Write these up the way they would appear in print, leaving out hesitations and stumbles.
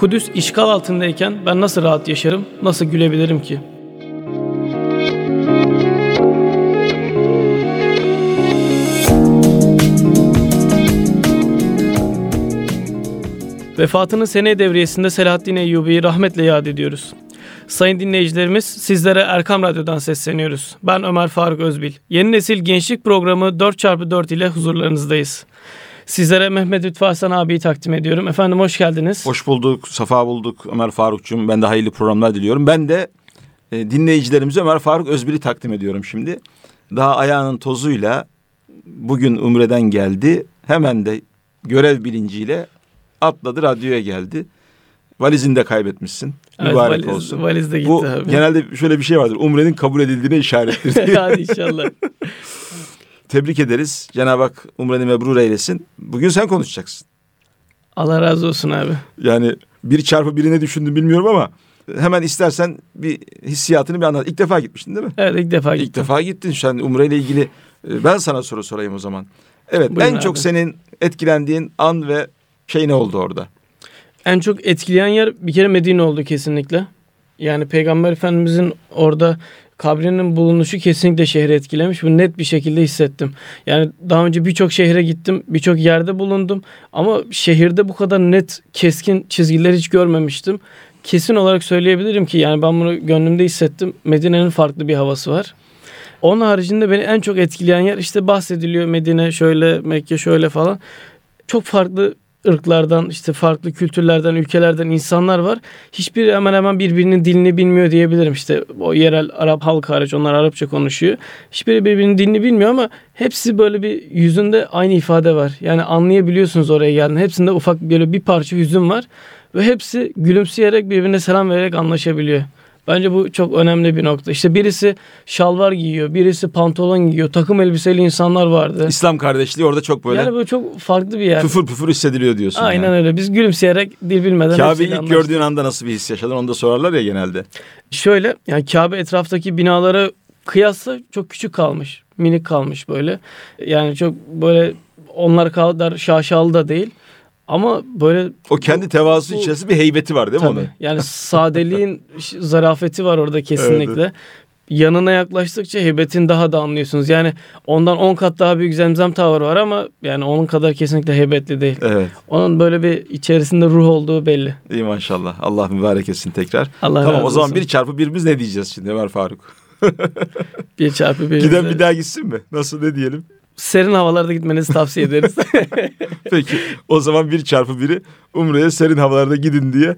Kudüs işgal altındayken ben nasıl rahat yaşarım, nasıl gülebilirim ki? Vefatının sene devriyesinde Selahaddin Eyyubi'yi rahmetle yad ediyoruz. Sayın dinleyicilerimiz, sizlere Erkam Radyo'dan sesleniyoruz. Ben Ömer Faruk Özbil. Yeni Nesil Gençlik Programı 4x4 ile huzurlarınızdayız. Sizlere Mehmet Lütfü Hasan abiyi takdim ediyorum. Efendim hoş geldiniz. Hoş bulduk, safa bulduk Ömer Faruk'cum. Ben de hayırlı programlar diliyorum. Ben de dinleyicilerimize Ömer Faruk Özbil'i takdim ediyorum şimdi. Daha ayağının tozuyla bugün Umre'den geldi. Hemen de görev bilinciyle atladı, radyoya geldi. Valizini de kaybetmişsin. Evet, mübarek olsun. Valiz de gitti Bu abi. genelde şöyle bir şey vardır. Umre'nin kabul edildiğine işarettir. Hadi inşallah. Tebrik ederiz. Cenab-ı Hak umreni mebrur eylesin. Bugün sen konuşacaksın. Allah razı olsun abi. Yani 1x1'i ne düşündün bilmiyorum ama hemen istersen bir hissiyatını bir anlat. İlk defa gitmiştin değil mi? Evet, ilk defa gittim. İlk defa gittin. Sen Umre ile ilgili ben sana soru sorayım o zaman. Evet, Buyurun en çok abi. senin etkilendiğin an ve şey ne oldu orada? En çok etkileyen yer bir kere Medine oldu kesinlikle. Yani Peygamber Efendimizin orada kabrinin bulunuşu kesinlikle şehri etkilemiş. Bunu net bir şekilde hissettim. Yani daha önce birçok şehre gittim, birçok yerde bulundum. Ama şehirde bu kadar net, keskin çizgiler hiç görmemiştim. Kesin olarak söyleyebilirim ki yani ben bunu gönlümde hissettim. Medine'nin farklı bir havası var. Onun haricinde beni en çok etkileyen yer işte bahsediliyor Medine şöyle, Mekke şöyle falan. Çok farklı ırklardan, işte farklı kültürlerden, ülkelerden insanlar var. Hiçbiri hemen hemen birbirinin dilini bilmiyor diyebilirim. İşte o yerel Arap halkı hariç, onlar Arapça konuşuyor. Hiçbiri birbirinin dilini bilmiyor ama hepsi böyle bir yüzünde aynı ifade var. Yani anlayabiliyorsunuz oraya geldiğinde. Hepsinde ufak böyle bir parça hüzün var. Ve hepsi gülümseyerek birbirine selam vererek anlaşabiliyor. Bence bu çok önemli bir nokta. İşte birisi şalvar giyiyor, birisi pantolon giyiyor. Takım elbiseli insanlar vardı. İslam kardeşliği orada çok böyle Yani böyle çok farklı bir yer. püfür püfür hissediliyor diyorsun. Aynen yani. öyle. Biz gülümseyerek dil bilmeden Kabe'yi hepsiyle ilk gördüğün anda nasıl bir his yaşadın? Onu da sorarlar ya genelde. Şöyle yani Kabe etraftaki binalara kıyasla çok küçük kalmış. Minik kalmış böyle. Yani çok böyle onlar kadar şaşalı da değil. Ama böyle O kendi tevazu içerisinde bir heybeti var değil mi tabii. onun? Yani sadeliğin zarafeti var orada kesinlikle. Evet. Yanına yaklaştıkça heybetini daha da anlıyorsunuz. Yani ondan 10 kat daha büyük Zemzem Tower var ama yani onun kadar kesinlikle heybetli değil. Evet. Onun böyle bir içerisinde ruh olduğu belli. İyi maşallah. Allah mübarek etsin tekrar. Allah Tamam razı o zaman olsun. 1x1'imiz ne diyeceğiz şimdi Ömer Faruk? 1x1. Giden bir daha gitsin mi? Nasıl ne diyelim? Serin havalarda gitmenizi tavsiye ederiz. Peki o zaman 1x1'i Umre'ye serin havalarda gidin diye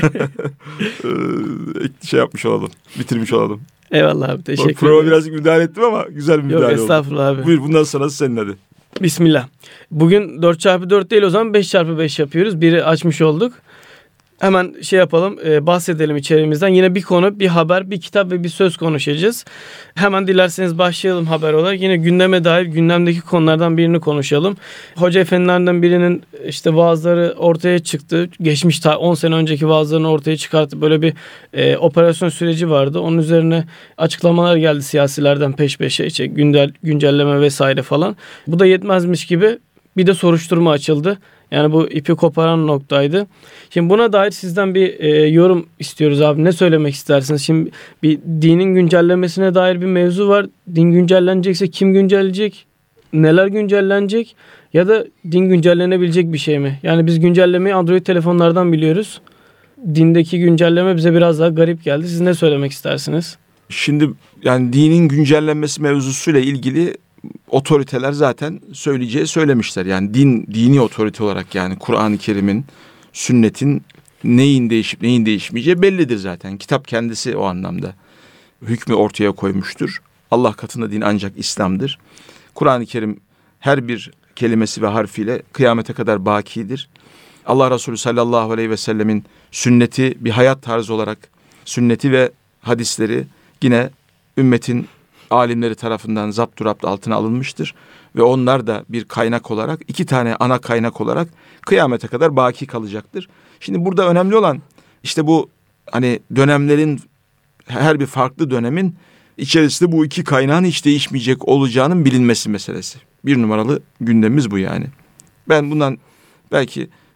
şey yapmış olalım. Bitirmiş olalım. Eyvallah abi, teşekkür ederim. Programa birazcık müdahale ettim ama güzel bir müdahale oldu. Yok estağfurullah abi. Buyur bundan sonrası senin hadi. Bismillah. Bugün 4x4 değil o zaman 5x5 yapıyoruz. Biri açmış olduk. Hemen şey yapalım, bahsedelim içeriğimizden. Yine bir konu, bir haber, bir kitap ve bir söz konuşacağız. Hemen dilerseniz başlayalım haber olarak. Yine gündeme dair gündemdeki konulardan birini konuşalım. Hoca efendilerden birinin işte vaazları ortaya çıktı. Geçmiş 10 sene önceki vaazlarını ortaya çıkartıp böyle bir operasyon süreci vardı. Onun üzerine açıklamalar geldi siyasilerden peş peşe. İşte güncelleme vesaire falan. Bu da yetmezmiş gibi bir de soruşturma açıldı. Yani bu ipi koparan noktaydı. Şimdi buna dair sizden bir yorum istiyoruz abi. Ne söylemek istersiniz? Şimdi bir dinin güncellemesine dair bir mevzu var. Din güncellenecekse kim güncelleyecek? Neler güncellenecek? Ya da din güncellenebilecek bir şey mi? Yani biz güncellemeyi Android telefonlardan biliyoruz. Dindeki güncelleme bize biraz daha garip geldi. Siz ne söylemek istersiniz? Şimdi yani dinin güncellenmesi mevzusuyla ilgili otoriteler zaten söyleyeceği söylemişler. Yani dini otorite olarak yani Kur'an-ı Kerim'in, sünnetin neyin değişip neyin değişmeyeceği bellidir zaten. Kitap kendisi o anlamda hükmü ortaya koymuştur. Allah katında din ancak İslam'dır. Kur'an-ı Kerim her bir kelimesi ve harfiyle kıyamete kadar bakidir. Allah Resulü sallallahu aleyhi ve sellemin sünneti bir hayat tarzı olarak sünneti ve hadisleri yine ümmetin alimleri tarafından zapturapt altına alınmıştır. Ve onlar da bir kaynak olarak, 2 tane ana kaynak olarak kıyamete kadar baki kalacaktır. Şimdi burada önemli olan işte bu hani dönemlerin, her bir farklı dönemin içerisinde bu 2 kaynağın hiç değişmeyecek olacağının bilinmesi meselesi. 1 numaralı gündemimiz bu yani. Ben bundan belki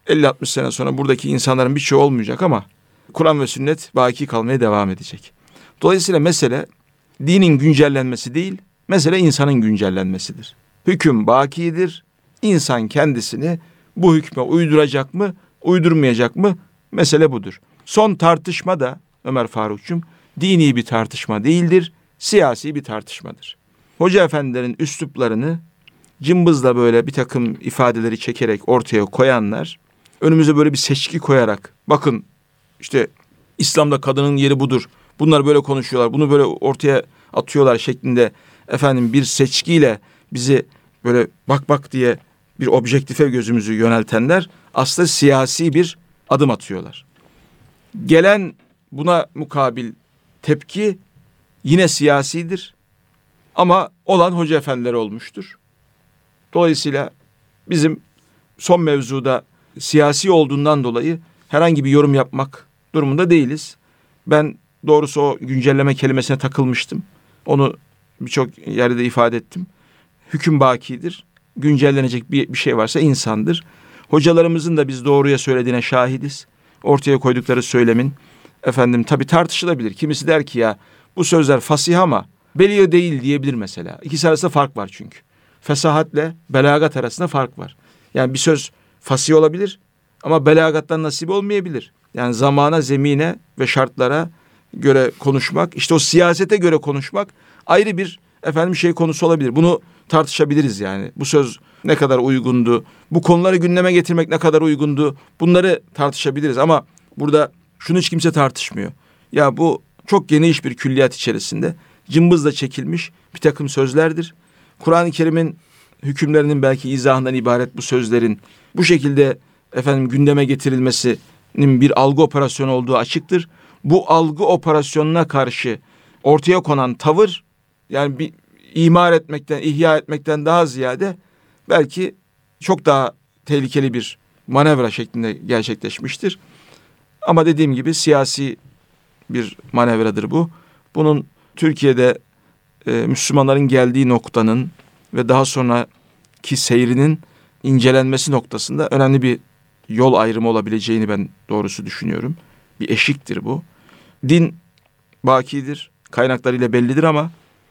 50-60 sene sonra buradaki insanların birçoğu olmayacak ama Kur'an ve sünnet baki kalmaya devam edecek. Dolayısıyla mesele dinin güncellenmesi değil, mesele insanın güncellenmesidir. Hüküm bakidir. İnsan kendisini bu hükme uyduracak mı, uydurmayacak mı? Mesele budur. Son tartışma da Ömer Farukçum dini bir tartışma değildir, siyasi bir tartışmadır. Hoca efendilerin üsluplarını cımbızla böyle bir takım ifadeleri çekerek ortaya koyanlar, önümüze böyle bir seçki koyarak, bakın işte İslam'da kadının yeri budur, bunlar böyle konuşuyorlar, bunu böyle ortaya atıyorlar şeklinde bir seçkiyle bizi böyle bak diye bir objektife gözümüzü yöneltenler aslında siyasi bir adım atıyorlar. Gelen buna mukabil tepki yine siyasidir ama olan hoca efendileri olmuştur. Dolayısıyla bizim son mevzuda siyasi olduğundan dolayı herhangi bir yorum yapmak durumunda değiliz. Ben doğrusu o güncelleme kelimesine takılmıştım. Onu birçok yerde ifade ettim. Hüküm bakidir. Güncellenecek bir şey varsa insandır. Hocalarımızın da biz doğruya söylediğine şahidiz. Ortaya koydukları söylemin tabii tartışılabilir. Kimisi der ki ya bu sözler fasih ama beliğ değil diyebilir mesela. İkisi arasında fark var çünkü. Fesahatle belagat arasında fark var. Yani bir söz fasih olabilir ama belagattan nasip olmayabilir. Yani zamana, zemine ve şartlara göre konuşmak, işte o siyasete göre konuşmak ayrı bir şey konusu olabilir. Bunu tartışabiliriz yani. Bu söz ne kadar uygundu? Bu konuları gündeme getirmek ne kadar uygundu? Bunları tartışabiliriz ama burada şunu hiç kimse tartışmıyor. Ya bu çok geniş bir külliyat içerisinde cımbızla çekilmiş bir takım sözlerdir. Kur'an-ı Kerim'in hükümlerinin belki izahından ibaret bu sözlerin bu şekilde gündeme getirilmesinin bir algı operasyonu olduğu açıktır. Bu algı operasyonuna karşı ortaya konan tavır yani bir imar etmekten, ihya etmekten daha ziyade belki çok daha tehlikeli bir manevra şeklinde gerçekleşmiştir. Ama dediğim gibi siyasi bir manevradır bu. Bunun Türkiye'de Müslümanların geldiği noktanın ve daha sonraki seyrinin incelenmesi noktasında önemli bir yol ayrımı olabileceğini ben doğrusu düşünüyorum. Bir eşiktir bu. Din bakidir, kaynaklarıyla bellidir ama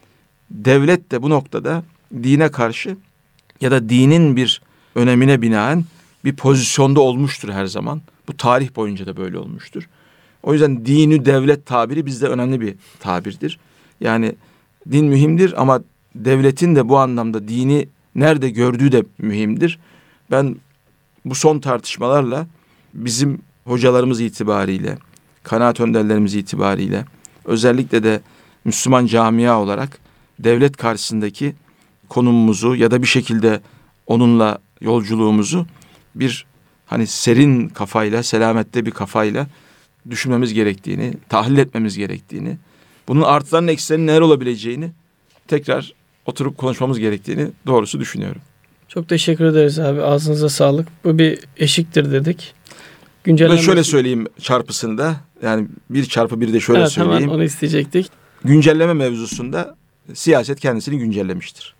devlet de bu noktada dine karşı ya da dinin bir önemine binaen bir pozisyonda olmuştur her zaman. Bu tarih boyunca da böyle olmuştur. O yüzden dini devlet tabiri bizde önemli bir tabirdir. Yani din mühimdir ama devletin de bu anlamda dini nerede gördüğü de mühimdir. Ben bu son tartışmalarla bizim hocalarımız itibariyle, kanaat önderlerimiz itibariyle özellikle de Müslüman camia olarak devlet karşısındaki konumumuzu ya da bir şekilde onunla yolculuğumuzu bir serin kafayla, selamette bir kafayla düşünmemiz gerektiğini, tahlil etmemiz gerektiğini, bunun artılarının eksilerinin neler olabileceğini tekrar oturup konuşmamız gerektiğini doğrusu düşünüyorum. Çok teşekkür ederiz abi. Ağzınıza sağlık. Bu bir eşiktir dedik. Ben şöyle söyleyeyim çarpısını da. Yani 1+1 de şöyle söyleyeyim. Hemen onu isteyecektik. Güncelleme mevzusunda siyaset kendisini güncellemiştir.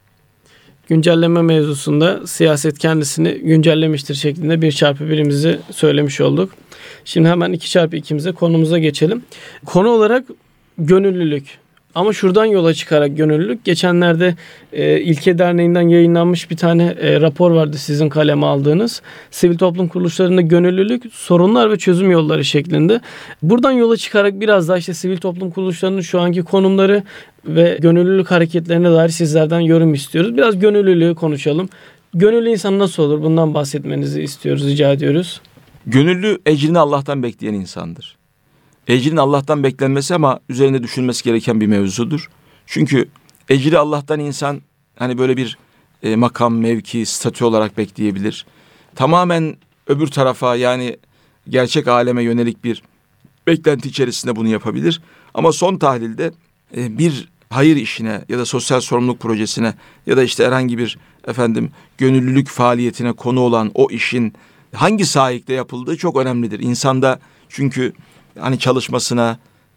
Güncelleme mevzusunda siyaset kendisini güncellemiştir şeklinde 1+1'imizi söylemiş olduk. Şimdi hemen 2+2'mize konumuza geçelim. Konu olarak gönüllülük. Ama şuradan yola çıkarak gönüllülük. Geçenlerde İlke Derneği'nden yayınlanmış bir tane rapor vardı sizin kaleme aldığınız. Sivil toplum kuruluşlarında gönüllülük, sorunlar ve çözüm yolları şeklinde. Buradan yola çıkarak biraz daha sivil toplum kuruluşlarının şu anki konumları ve gönüllülük hareketlerine dair sizlerden yorum istiyoruz. Biraz gönüllülüğü konuşalım. Gönüllü insan nasıl olur? Bundan bahsetmenizi istiyoruz, rica ediyoruz. Gönüllü ecrini Allah'tan bekleyen insandır. Ecrin Allah'tan beklenmesi ama üzerinde düşünmesi gereken bir mevzudur. Çünkü ecri Allah'tan insan böyle bir makam, mevki, statü olarak bekleyebilir. Tamamen öbür tarafa yani gerçek aleme yönelik bir beklenti içerisinde bunu yapabilir. Ama son tahlilde bir hayır işine ya da sosyal sorumluluk projesine ya da herhangi bir gönüllülük faaliyetine konu olan o işin hangi sahikte yapıldığı çok önemlidir. İnsanda çünkü çalışmasına,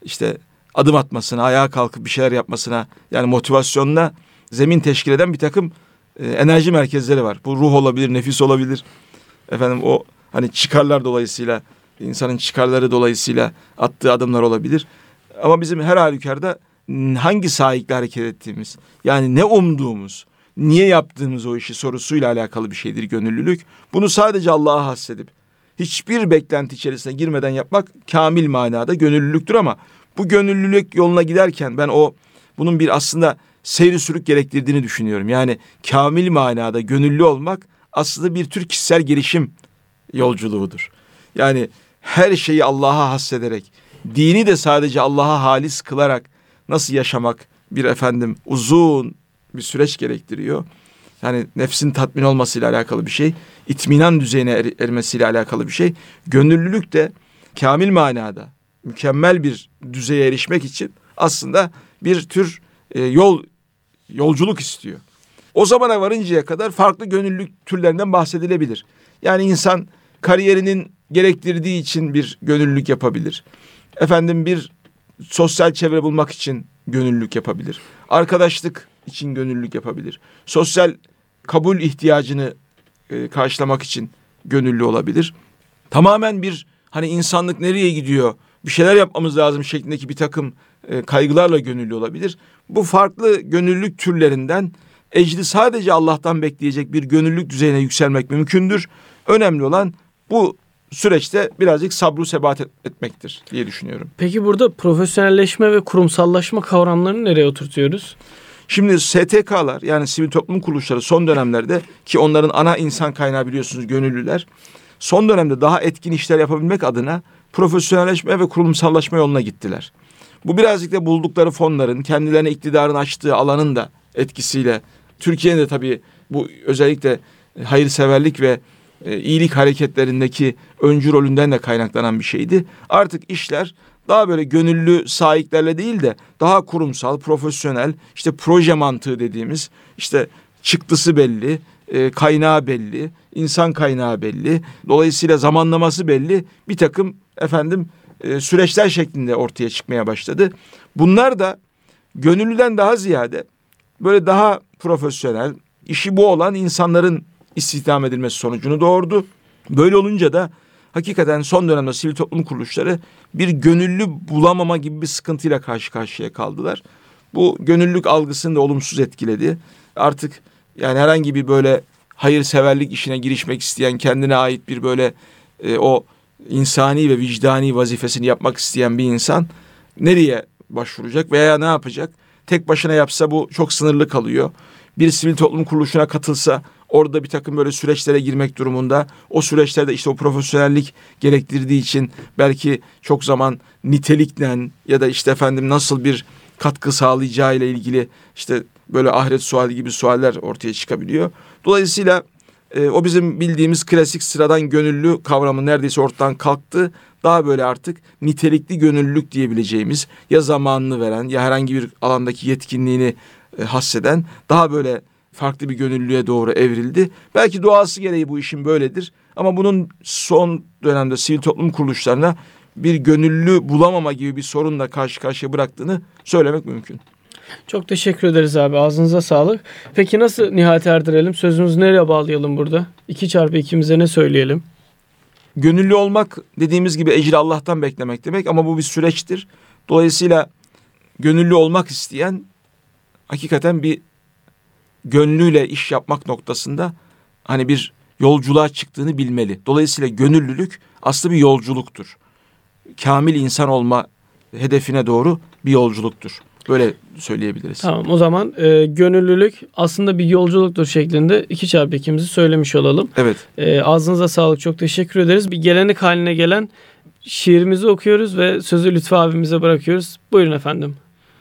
adım atmasına, ayağa kalkıp bir şeyler yapmasına yani motivasyonuna zemin teşkil eden bir takım enerji merkezleri var. Bu ruh olabilir, nefis olabilir. O Hani çıkarlar dolayısıyla, insanın çıkarları dolayısıyla attığı adımlar olabilir. Ama bizim her halükarda hangi saikle hareket ettiğimiz, yani ne umduğumuz, niye yaptığımız o işi sorusuyla alakalı bir şeydir gönüllülük. Bunu sadece Allah'a hassedip hiçbir beklenti içerisine girmeden yapmak kamil manada gönüllülüktür. Ama bu gönüllülük yoluna giderken ben bunun bir aslında seyri sürük gerektirdiğini düşünüyorum. Yani kamil manada gönüllü olmak aslında bir tür kişisel gelişim yolculuğudur. Yani her şeyi Allah'a hassederek, dini de sadece Allah'a halis kılarak nasıl yaşamak uzun bir süreç gerektiriyor. Yani nefsin tatmin olmasıyla alakalı bir şey, itminan düzeyine ermesiyle alakalı bir şey. Gönüllülük de kamil manada, mükemmel bir düzeye erişmek için aslında bir tür yolculuk istiyor. O zamana varıncaya kadar farklı gönüllülük türlerinden bahsedilebilir. Yani insan kariyerinin gerektirdiği için bir gönüllülük yapabilir. Bir sosyal çevre bulmak için gönüllülük yapabilir. Arkadaşlık için gönüllülük yapabilir. Sosyal kabul ihtiyacını karşılamak için gönüllü olabilir. Tamamen bir insanlık nereye gidiyor, bir şeyler yapmamız lazım şeklindeki bir takım kaygılarla gönüllü olabilir. Bu farklı gönüllülük türlerinden ecri sadece Allah'tan bekleyecek bir gönüllülük düzeyine yükselmek mümkündür. Önemli olan bu süreçte birazcık sabru sebat etmektir diye düşünüyorum. Peki burada profesyonelleşme ve kurumsallaşma kavramlarını nereye oturtuyoruz? Şimdi STK'lar, yani sivil toplum kuruluşları son dönemlerde, ki onların ana insan kaynağı biliyorsunuz gönüllüler, son dönemde daha etkin işler yapabilmek adına profesyonelleşme ve kurumsallaşma yoluna gittiler. Bu birazcık da buldukları fonların, kendilerine iktidarın açtığı alanın da etkisiyle, Türkiye'nin de tabii bu özellikle hayırseverlik ve iyilik hareketlerindeki öncü rolünden de kaynaklanan bir şeydi. Artık işler daha böyle gönüllü saiklerle değil de daha kurumsal, profesyonel, proje mantığı dediğimiz, çıktısı belli, kaynağı belli, insan kaynağı belli, dolayısıyla zamanlaması belli bir takım süreçler şeklinde ortaya çıkmaya başladı. Bunlar da gönüllüden daha ziyade böyle daha profesyonel, işi bu olan insanların istihdam edilmesi sonucunu doğurdu. Böyle olunca da hakikaten son dönemde sivil toplum kuruluşları bir gönüllü bulamama gibi bir sıkıntıyla karşı karşıya kaldılar. Bu gönüllülük algısını da olumsuz etkiledi. Artık yani herhangi bir böyle hayırseverlik işine girişmek isteyen, kendine ait bir böyle o insani ve vicdani vazifesini yapmak isteyen bir insan nereye başvuracak veya ne yapacak? Tek başına yapsa bu çok sınırlı kalıyor. Bir sivil toplum kuruluşuna katılsa orada bir takım böyle süreçlere girmek durumunda. O süreçlerde o profesyonellik gerektirdiği için belki çok zaman nitelikle ya da nasıl bir katkı sağlayacağı ile ilgili böyle ahiret suali gibi sualler ortaya çıkabiliyor. Dolayısıyla o bizim bildiğimiz klasik sıradan gönüllü kavramı neredeyse ortadan kalktı. Daha böyle artık nitelikli gönüllülük diyebileceğimiz, ya zamanını veren ya herhangi bir alandaki yetkinliğini hasseden daha böyle farklı bir gönüllülüğe doğru evrildi. Belki doğası gereği bu işin böyledir. Ama bunun son dönemde sivil toplum kuruluşlarına bir gönüllü bulamama gibi bir sorunla karşı karşıya bıraktığını söylemek mümkün. Çok teşekkür ederiz abi. Ağzınıza sağlık. Peki nasıl nihayete erdirelim? Sözümüzü nereye bağlayalım burada? 2x2'mize ne söyleyelim? Gönüllü olmak dediğimiz gibi ecri Allah'tan beklemek demek, ama bu bir süreçtir. Dolayısıyla gönüllü olmak isteyen hakikaten bir gönlüyle iş yapmak noktasında bir yolculuğa çıktığını bilmeli. Dolayısıyla gönüllülük aslında bir yolculuktur. Kamil insan olma hedefine doğru bir yolculuktur. Böyle söyleyebiliriz. Tamam, o zaman gönüllülük aslında bir yolculuktur şeklinde 2x2'mizi söylemiş olalım. Evet. Ağzınıza sağlık, çok teşekkür ederiz. Bir gelenek haline gelen şiirimizi okuyoruz ve sözü Lütfü abimize bırakıyoruz. Buyurun efendim.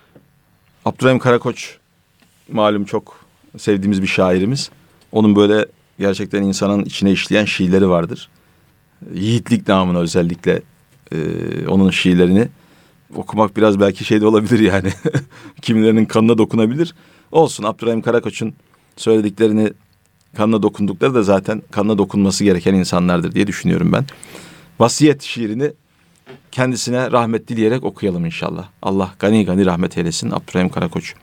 Abdurrahim Karakoç malum çok sevdiğimiz bir şairimiz. Onun böyle gerçekten insanın içine işleyen şiirleri vardır. Yiğitlik namına özellikle onun şiirlerini okumak biraz belki de olabilir yani. Kimilerinin kanına dokunabilir. Olsun, Abdurrahim Karakoç'un söylediklerini, kanına dokundukları da zaten kanına dokunması gereken insanlardır diye düşünüyorum ben. Vasiyet şiirini kendisine rahmet dileyerek okuyalım inşallah. Allah gani gani rahmet eylesin Abdurrahim Karakoç.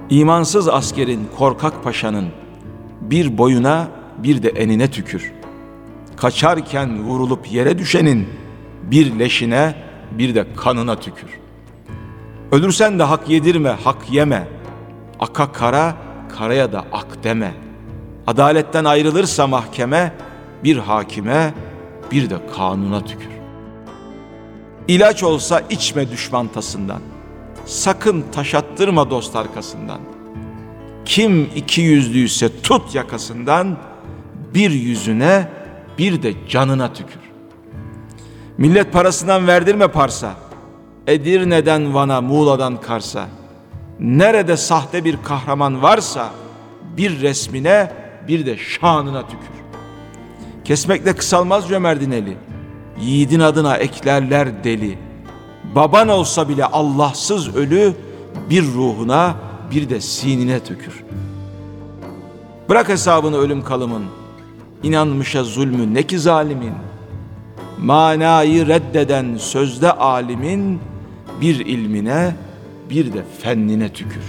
İmansız askerin, korkak paşanın bir boyuna bir de enine tükür. Kaçarken vurulup yere düşenin bir leşine bir de kanına tükür. Ölürsen de hak yedirme, hak yeme. Aka kara, karaya da ak deme. Adaletten ayrılırsa mahkeme bir hakime bir de kanuna tükür. İlaç olsa içme düşman tasından. Sakın taş attırma dost arkasından. Kim iki yüzlüyse tut yakasından, bir yüzüne bir de canına tükür. Millet parasından verdirme parsa, Edirne'den Van'a, Muğla'dan Kars'a. Nerede sahte bir kahraman varsa, bir resmine bir de şanına tükür. Kesmekle kısalmaz cömertin eli, yiğidin adına eklerler deli. Baban olsa bile Allahsız ölü, bir ruhuna bir de sinine tükür. Bırak hesabını ölüm kalımın, inanmışa zulmü ne ki zalimin. Manayı reddeden sözde alimin, bir ilmine bir de fennine tükür.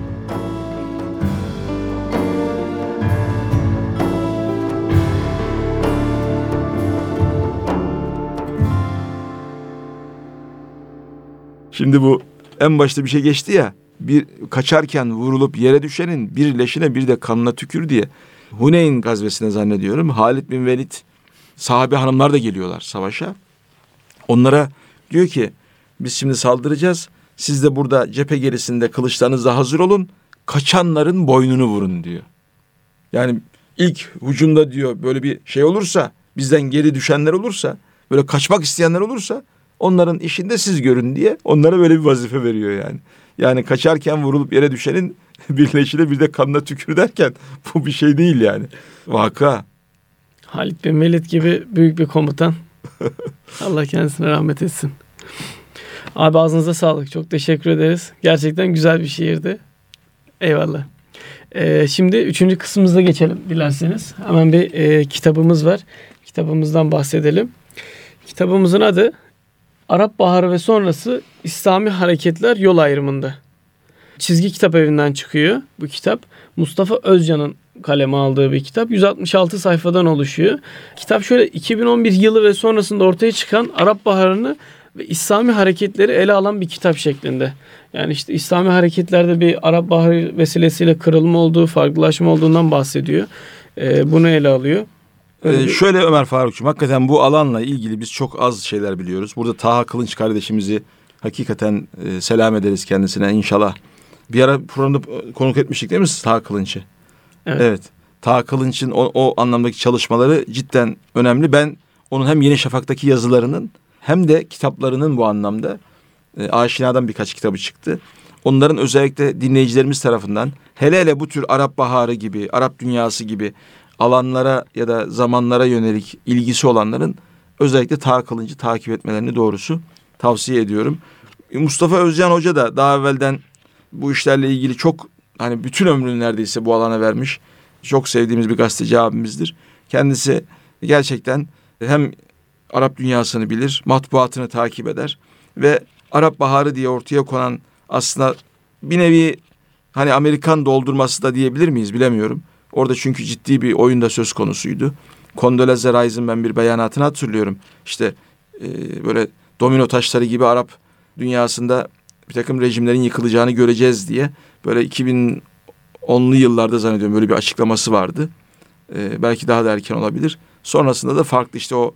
Şimdi bu en başta bir şey geçti ya, bir kaçarken vurulup yere düşenin bir leşine bir de kanına tükür diye. Huneyn gazvesine zannediyorum Halid bin Velid, sahabe hanımlar da geliyorlar savaşa. Onlara diyor ki biz şimdi saldıracağız, siz de burada cephe gerisinde kılıçlarınızla hazır olun, kaçanların boynunu vurun diyor. Yani ilk hücumda diyor böyle bir şey olursa, bizden geri düşenler olursa, böyle kaçmak isteyenler olursa onların işinde siz görün diye onlara böyle bir vazife veriyor yani. Yani kaçarken vurulup yere düşenin bir leşine bir de kanına tükür derken bu bir şey değil yani. Vaka. Halid bin Velid gibi büyük bir komutan. Allah kendisine rahmet etsin. Abi ağzınıza sağlık. Çok teşekkür ederiz. Gerçekten güzel bir şiirdi. Eyvallah. Şimdi 3. kısmımıza geçelim dilerseniz. Hemen bir kitabımız var. Kitabımızdan bahsedelim. Kitabımızın adı Arap Baharı ve sonrası İslami hareketler yol ayrımında. Çizgi Kitap Evi'nden çıkıyor bu kitap. Mustafa Özcan'ın kaleme aldığı bir kitap. 166 sayfadan oluşuyor. Kitap şöyle 2011 yılı ve sonrasında ortaya çıkan Arap Baharı'nı ve İslami hareketleri ele alan bir kitap şeklinde. Yani işte İslami hareketlerde bir Arap Baharı vesilesiyle kırılma olduğu, farklılaşma olduğundan bahsediyor. Bunu ele alıyor. Şöyle Ömer Faruk'cum, hakikaten bu alanla ilgili biz çok az şeyler biliyoruz. Burada Taha Kılınç kardeşimizi hakikaten selam ederiz kendisine inşallah. Bir ara programda konuk etmiştik değil mi Taha Kılınç'ı? Evet. Taha Kılınç'ın o anlamdaki çalışmaları cidden önemli. Ben onun hem Yeni Şafak'taki yazılarının hem de kitaplarının bu anlamda Aşina'dan birkaç kitabı çıktı. Onların özellikle dinleyicilerimiz tarafından hele hele bu tür Arap Baharı gibi, Arap dünyası gibi alanlara ya da zamanlara yönelik ilgisi olanların özellikle Taha Kılınç'ı takip etmelerini doğrusu tavsiye ediyorum. Mustafa Özcan Hoca da daha evvelden bu işlerle ilgili çok, hani bütün ömrünü neredeyse bu alana vermiş. Çok sevdiğimiz bir gazeteci abimizdir. Kendisi gerçekten hem Arap dünyasını bilir, matbuatını takip eder ve Arap Baharı diye ortaya konan aslında bir nevi hani Amerikan doldurması da diyebilir miyiz bilemiyorum. Orada çünkü ciddi bir oyunda söz konusuydu. Condoleezza Rice'ın ben bir beyanatını hatırlıyorum. İşte böyle domino taşları gibi Arap dünyasında bir takım rejimlerin yıkılacağını göreceğiz diye böyle 2010'lu yıllarda zannediyorum böyle bir açıklaması vardı. Belki daha da erken olabilir. Sonrasında da farklı işte o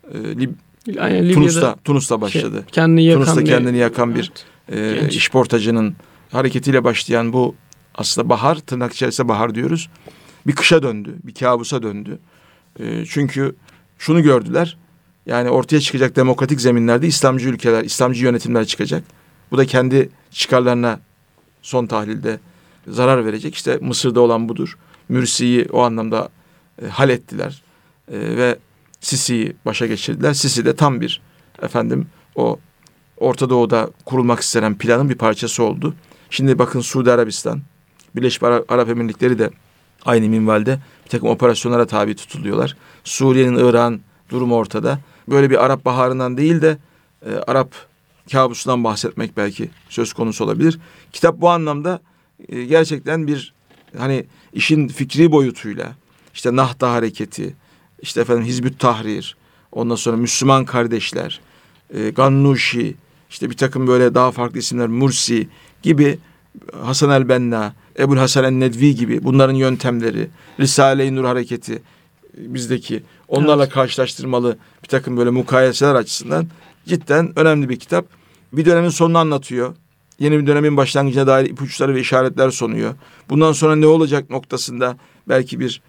Tunus'ta başladı. Tunus'ta kendini yakan bir işportacının hareketiyle başlayan bu aslında bahar, tırnak içerisinde bahar diyoruz. Bir kışa döndü, bir kabusa döndü. Çünkü şunu gördüler. Yani ortaya çıkacak demokratik zeminlerde İslamcı ülkeler, İslamcı yönetimler çıkacak. Bu da kendi çıkarlarına son tahlilde zarar verecek. İşte Mısır'da olan budur. Mürsi'yi o anlamda hallettiler. Ve Sisi'yi başa geçirdiler. Sisi de tam bir o Orta Doğu'da kurulmak istenen planın bir parçası oldu. Şimdi bakın Suudi Arabistan, Birleşik Arap Emirlikleri de aynı minvalde bir takım operasyonlara tabi tutuluyorlar. Suriye'nin, Irak'ın durumu ortada. Böyle bir Arap Baharı'ndan değil de Arap kabusundan bahsetmek belki söz konusu olabilir. Kitap bu anlamda gerçekten bir hani işin fikri boyutuyla işte Nahda Hareketi, işte efendim Hizbut Tahrir, ondan sonra Müslüman Kardeşler, Gannuşi, işte bir takım böyle daha farklı isimler, Mursi gibi, Hasan el-Benna, Ebu'l Hasan el-Nedvi gibi bunların yöntemleri, Risale-i Nur Hareketi bizdeki onlarla karşılaştırmalı bir takım böyle mukayeseler açısından cidden önemli bir kitap. Bir dönemin sonunu anlatıyor. Yeni bir dönemin başlangıcına dair ipuçları ve işaretler sunuyor. Bundan sonra ne olacak noktasında belki bir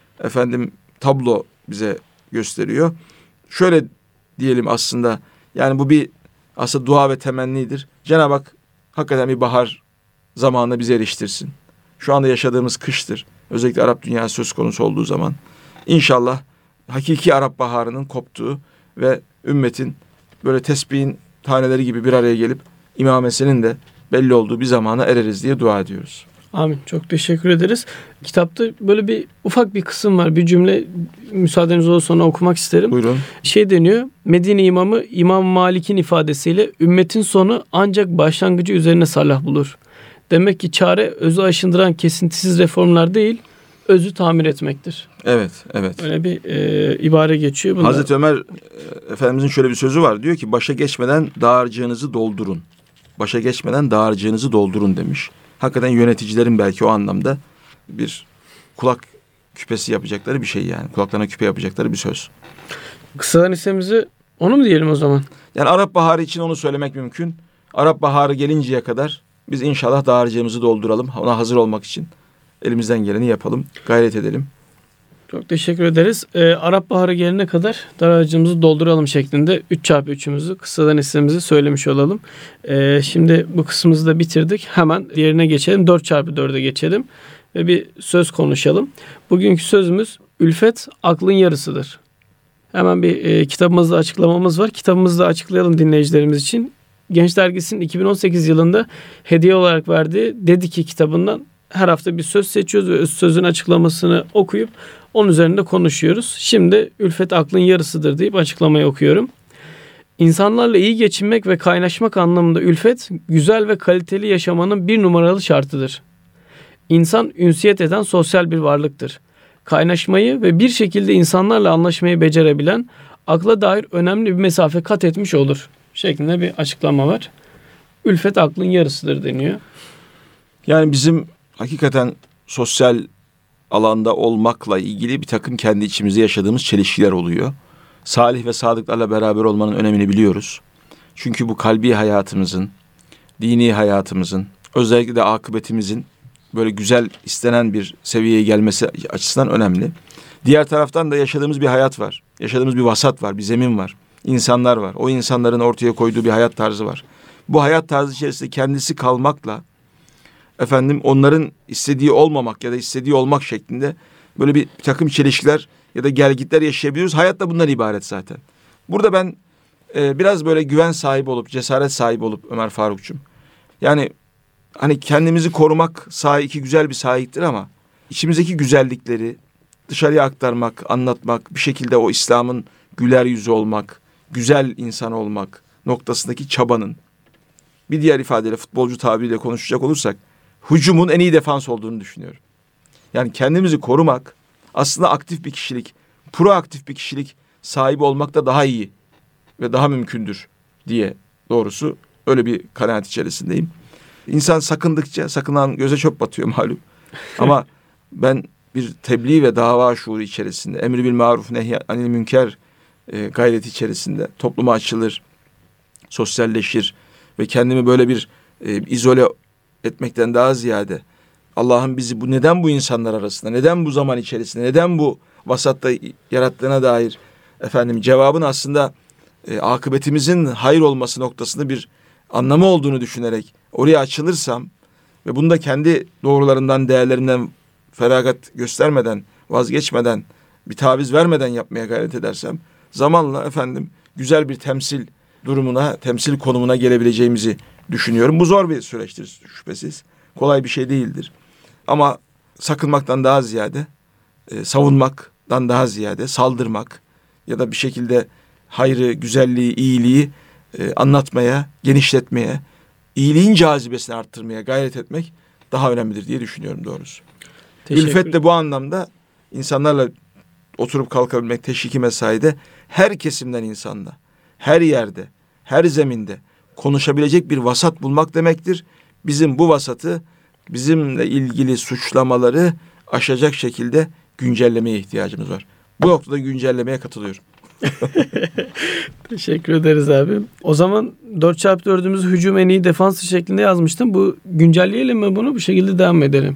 tablo bize gösteriyor. Şöyle diyelim aslında, yani bu bir aslında dua ve temennidir. Cenab-ı Hak hakikaten bir bahar zamanına bizi eriştirsin. Şu anda yaşadığımız kıştır. Özellikle Arap dünyası söz konusu olduğu zaman. İnşallah hakiki Arap baharının koptuğu ve ümmetin böyle tesbihin taneleri gibi bir araya gelip imamesinin de belli olduğu bir zamana ereriz diye dua ediyoruz. Amin. Çok teşekkür ederiz. Kitapta böyle bir ufak bir kısım var. Bir cümle müsaadeniz olursa sonra okumak isterim. Buyurun. Deniyor. Medine imamı İmam Malik'in ifadesiyle ümmetin sonu ancak başlangıcı üzerine salah bulur. Demek ki çare özü aşındıran kesintisiz reformlar değil, özü tamir etmektir. Evet, evet. Öyle bir ibare geçiyor. Bunda... Hazreti Ömer Efendimizin şöyle bir sözü var. Diyor ki başa geçmeden dağarcığınızı doldurun. Başa geçmeden dağarcığınızı doldurun demiş. Hakikaten yöneticilerin belki o anlamda bir kulak küpesi yapacakları bir şey yani. Kulaklarına küpe yapacakları bir söz. Kısadan hissemizi onu mu diyelim o zaman? Yani Arap Baharı için onu söylemek mümkün. Arap Baharı gelinceye kadar biz inşallah dağarcığımızı dolduralım. Ona hazır olmak için elimizden geleni yapalım. Gayret edelim. Çok teşekkür ederiz. Arap Baharı gelene kadar dağarcığımızı dolduralım şeklinde 3x3'ümüzü kısadan hissemizi söylemiş olalım. Şimdi bu kısmımızı da bitirdik. Hemen diğerine geçelim. 4x4'e geçelim ve bir söz konuşalım. Bugünkü sözümüz ülfet aklın yarısıdır. Hemen bir kitabımızda açıklamamız var. Kitabımızı da açıklayalım dinleyicilerimiz için. Genç Dergisi'nin 2018 yılında hediye olarak verdiği Dedi ki kitabından her hafta bir söz seçiyoruz ve sözün açıklamasını okuyup onun üzerinde konuşuyoruz. Şimdi ülfet aklın yarısıdır deyip açıklamayı okuyorum. İnsanlarla iyi geçinmek ve kaynaşmak anlamında ülfet, güzel ve kaliteli yaşamanın bir numaralı şartıdır. İnsan ünsiyet eden sosyal bir varlıktır. Kaynaşmayı ve bir şekilde insanlarla anlaşmayı becerebilen, akla dair önemli bir mesafe kat etmiş olur şeklinde bir açıklama var. Ülfet aklın yarısıdır deniyor. Yani bizim hakikaten sosyal alanda olmakla ilgili bir takım kendi içimizde yaşadığımız çelişkiler oluyor. Salih ve sadıklarla beraber olmanın önemini biliyoruz. Çünkü bu kalbi hayatımızın, dini hayatımızın, özellikle de akıbetimizin böyle güzel, istenen bir seviyeye gelmesi açısından önemli. Diğer taraftan da yaşadığımız bir hayat var. Yaşadığımız bir vasat var, bir zemin var. İnsanlar var. O insanların ortaya koyduğu bir hayat tarzı var. Bu hayat tarzı içerisinde kendisi kalmakla onların istediği olmamak ya da istediği olmak şeklinde böyle bir takım çelişkiler ya da gelgitler yaşayabiliyoruz. Hayat da bundan ibaret zaten. Burada ben biraz böyle güven sahibi olup, cesaret sahibi olup Ömer Faruk'cum. Yani hani kendimizi korumak sahi güzel bir sahiptir ama içimizdeki güzellikleri dışarıya aktarmak, anlatmak, bir şekilde o İslam'ın güler yüzü olmak, güzel insan olmak noktasındaki çabanın, bir diğer ifadeyle futbolcu tabiriyle konuşacak olursak, hücumun en iyi defans olduğunu düşünüyorum. Yani kendimizi korumak aslında aktif bir kişilik, proaktif bir kişilik sahibi olmak da daha iyi ve daha mümkündür diye doğrusu öyle bir kanaat içerisindeyim. İnsan sakındıkça sakınan göze çöp batıyor malum. Ama ben bir tebliğ ve dava şuuru içerisinde, emri bil maruf nehy anil münker gayreti içerisinde topluma açılır, sosyalleşir ve kendimi böyle bir izole etmekten daha ziyade Allah'ın bizi neden bu insanlar arasında, neden bu zaman içerisinde, neden bu vasatta yarattığına dair cevabın aslında akıbetimizin hayır olması noktasında bir anlamı olduğunu düşünerek oraya açılırsam ve bunu da kendi doğrularından, değerlerinden feragat göstermeden, vazgeçmeden, bir taviz vermeden yapmaya gayret edersem zamanla güzel bir temsil durumuna, temsil konumuna gelebileceğimizi düşünüyorum. Bu zor bir süreçtir şüphesiz. Kolay bir şey değildir. Ama sakınmaktan daha ziyade, savunmaktan daha ziyade saldırmak ya da bir şekilde hayrı, güzelliği, iyiliği anlatmaya, genişletmeye, iyiliğin cazibesini arttırmaya gayret etmek daha önemlidir diye düşünüyorum doğrusu. Teşekkür. Ülfet de bu anlamda insanlarla oturup kalkabilmek, teşviki mesaide her kesimden insanla, her yerde, her zeminde konuşabilecek bir vasat bulmak demektir. Bizim bu vasatı, bizimle ilgili suçlamaları aşacak şekilde güncellemeye ihtiyacımız var. Bu noktada güncellemeye katılıyorum. Teşekkür ederiz abi. O zaman 4x4'ümüzü hücum en iyi defansı şeklinde yazmıştım. Bu güncelleyelim mi bunu? Bu şekilde devam edelim.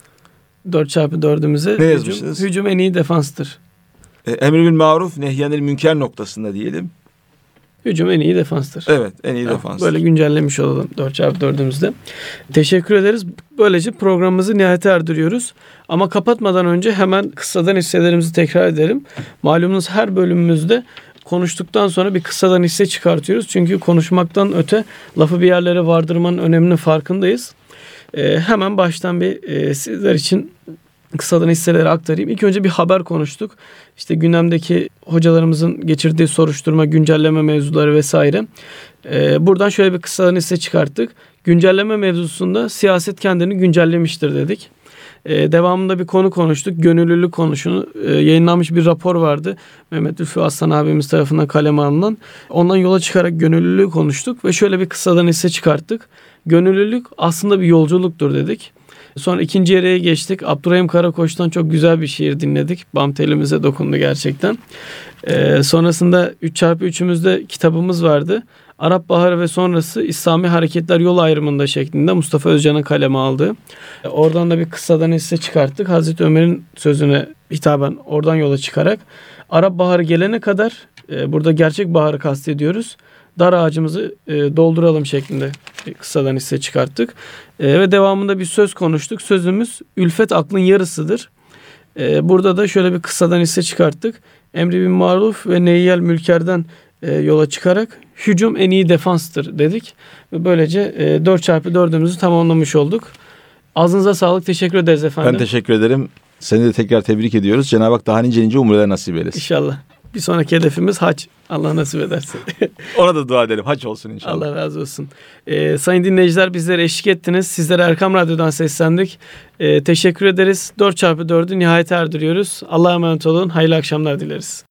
4x4'ümüze ne yazmışsınız? Hücum en iyi defanstır. Emr-i bil maruf, nehyanil münker noktasında diyelim. Hücum en iyi defanstır. Evet, en iyi defanstır. Böyle güncellemiş olalım 4x4'ümüzde. Teşekkür ederiz. Böylece programımızı nihayete erdiriyoruz. Ama kapatmadan önce hemen kıssadan hisselerimizi tekrar edelim. Malumunuz her bölümümüzde konuştuktan sonra bir kıssadan hisse çıkartıyoruz. Çünkü konuşmaktan öte lafı bir yerlere vardırmanın öneminin farkındayız. Hemen baştan bir sizler için kısadan hisseleri aktarayım. İlk önce bir haber konuştuk. İşte gündemdeki hocalarımızın geçirdiği soruşturma, güncelleme mevzuları vesaire. Buradan şöyle bir kısadan hisse çıkarttık. Güncelleme mevzusunda siyaset kendini güncellemiştir dedik. Devamında bir konu konuştuk. Gönüllülük konusunu yayınlanmış bir rapor vardı. Mehmet Lütfü Aslan abimiz tarafından kaleme alınan. Ondan yola çıkarak gönüllülüğü konuştuk ve şöyle bir kısadan hisse çıkarttık. Gönüllülük aslında bir yolculuktur dedik. Sonra ikinci yere geçtik. Abdurrahim Karakoç'tan çok güzel bir şiir dinledik. Bam telimize dokundu gerçekten. Sonrasında 3x3'ümüzde kitabımız vardı. Arap Baharı ve sonrası İslami Hareketler Yol Ayrımında şeklinde Mustafa Özcan'ın kaleme aldığı. Oradan da bir kıssadan hisse çıkarttık. Hazreti Ömer'in sözüne hitaben oradan yola çıkarak Arap Baharı gelene kadar burada gerçek baharı kastediyoruz. Dar ağacımızı dolduralım şeklinde kıssadan hisse çıkarttık. Ve devamında bir söz konuştuk. Sözümüz ülfet aklın yarısıdır. Burada da şöyle bir kıssadan hisse çıkarttık. Emri bin maruf ve nehyel mülkerden yola çıkarak hücum en iyi defanstır dedik. Ve böylece 4x4'ümüzü tamamlamış olduk. Ağzınıza sağlık. Teşekkür ederiz efendim. Ben teşekkür ederim. Seni de tekrar tebrik ediyoruz. Cenab-ı Hak daha nice umreler nasip eylesin. İnşallah. Bir sonraki hedefimiz hac. Allah nasip ederse. Ona da dua edelim. Hac olsun inşallah. Allah razı olsun. Sayın dinleyiciler bizlere eşlik ettiniz. Sizlere Erkam Radyo'dan seslendik. Teşekkür ederiz. 4x4'ü nihayete erdiriyoruz. Allah'a emanet olun. Hayırlı akşamlar dileriz.